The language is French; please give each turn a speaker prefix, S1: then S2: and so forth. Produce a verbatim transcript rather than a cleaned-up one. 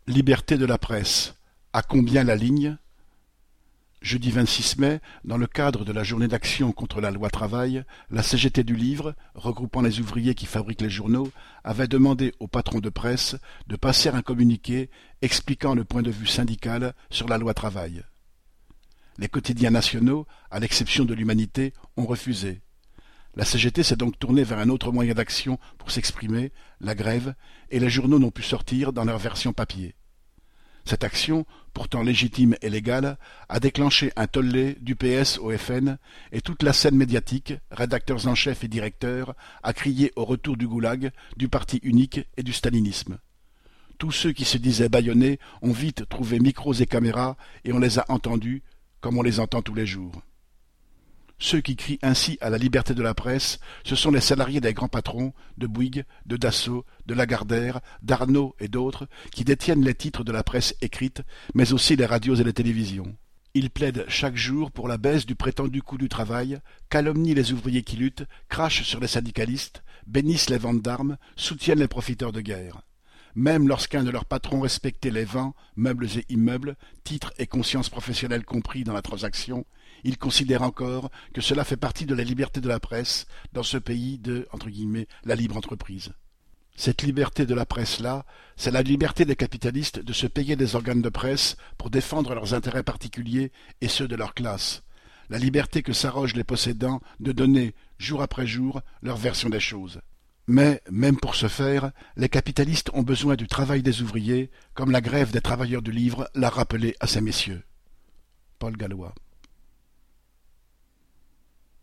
S1: Liberté de la presse. À combien la ligne? Jeudi vingt-six mai, dans le cadre de la journée d'action contre la loi travail, la C G T du livre, regroupant les ouvriers qui fabriquent les journaux, avait demandé aux patrons de presse de passer un communiqué expliquant le point de vue syndical sur la loi travail. Les quotidiens nationaux, à l'exception de l'Humanité, ont refusé. La C G T s'est donc tournée vers un autre moyen d'action pour s'exprimer, la grève, et les journaux n'ont pu sortir dans leur version papier. Cette action, pourtant légitime et légale, a déclenché un tollé du P S au F N, et toute la scène médiatique, rédacteurs en chef et directeurs, a crié au retour du goulag, du parti unique et du stalinisme. Tous ceux qui se disaient bâillonnés ont vite trouvé micros et caméras, et on les a entendus, comme on les entend tous les jours. Ceux qui crient ainsi à la liberté de la presse, ce sont les salariés des grands patrons, de Bouygues, de Dassault, de Lagardère, d'Arnaud et d'autres, qui détiennent les titres de la presse écrite, mais aussi les radios et les télévisions. Ils plaident chaque jour pour la baisse du prétendu coût du travail, calomnient les ouvriers qui luttent, crachent sur les syndicalistes, bénissent les ventes d'armes, soutiennent les profiteurs de guerre. Même lorsqu'un de leurs patrons respectait les vents, meubles et immeubles, titres et conscience professionnelle compris dans la transaction, ils considèrent encore que cela fait partie de la liberté de la presse dans ce pays de, entre guillemets, la libre entreprise. Cette liberté de la presse-là, c'est la liberté des capitalistes de se payer des organes de presse pour défendre leurs intérêts particuliers et ceux de leur classe. La liberté que s'arrogent les possédants de donner, jour après jour, leur version des choses. Mais, même pour ce faire, les capitalistes ont besoin du travail des ouvriers, comme la grève des travailleurs du livre l'a rappelé à ces messieurs. Paul Gallois.